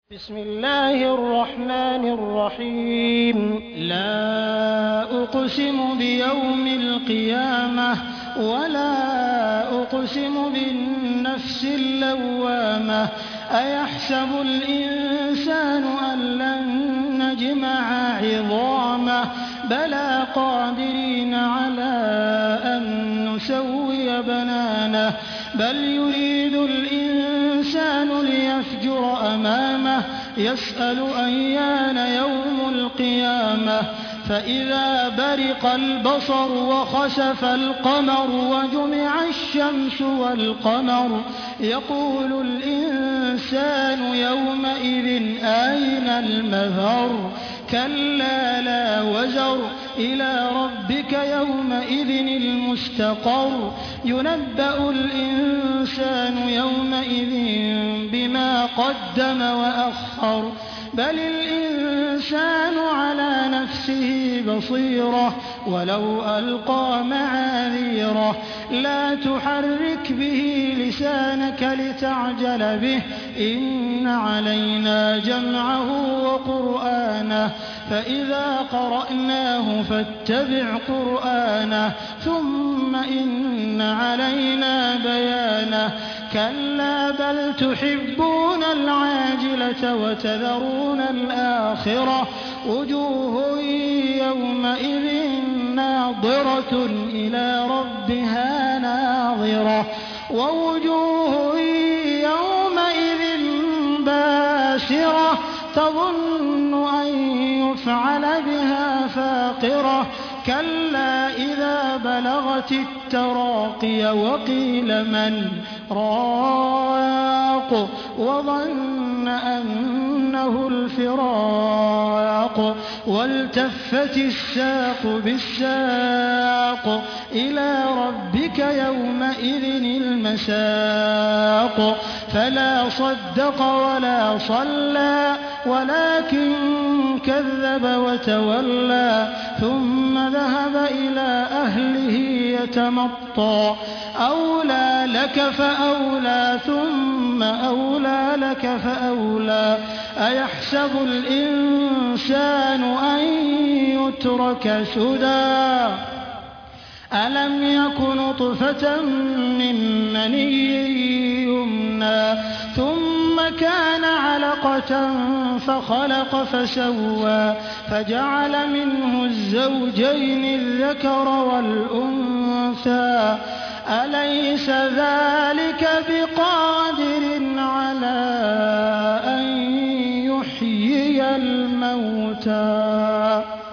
بسم الله الرحمن الرحيم لا أقسم بيوم القيامة ولا أقسم بالنفس اللوامة أيحسب الإنسان أن لن نجمع عظامه بلى قادرين على أن نسوي بنانه بل يريد الإنسان ليفجر أمامه يسأل أيان يوم القيامة فإذا برق البصر وخسف القمر وجمع الشمس والقمر يقول الإنسان يومئذ أين المفر كلا لا وزر إلى ربك يومئذ المستقر ينبأ الإنسان يومئذ بما قدم وأخر بل الإنسان على نفسه بصيرة ولو ألقى معاذيره لا تحرك به لسانك لتعجل به إن علينا جمعه وقرآنه فإذا قرأناه فاتبع قرآنه ثم إن علينا بيانه كلا بل تحبون العاجلة وتذرون الآخرة وجوه يومئذ ناظرة إلى ربها ناظرة ووجوه يومئذ باسرة تظن أن يفعل بها فاقرة كلا إذا بلغت التراقي وقيل من راق وظن أنه الفراق والتفت الساق بالساق إلى ربك يومئذ المساق فلا صدق ولا صلى ولكن كذب وتولى ثم ذهب إلى أهله يتمطى أولى لك فأولى ثم أولى لك فأولى أيحسب الإنسان أن يترك سدى ألم يك نطفة من مني يمنى ثم كان علقة فخلق فسوى فجعل منه الزوجين الذكر والأنثى أليس ذلك بقادر على أن يحيي الموتى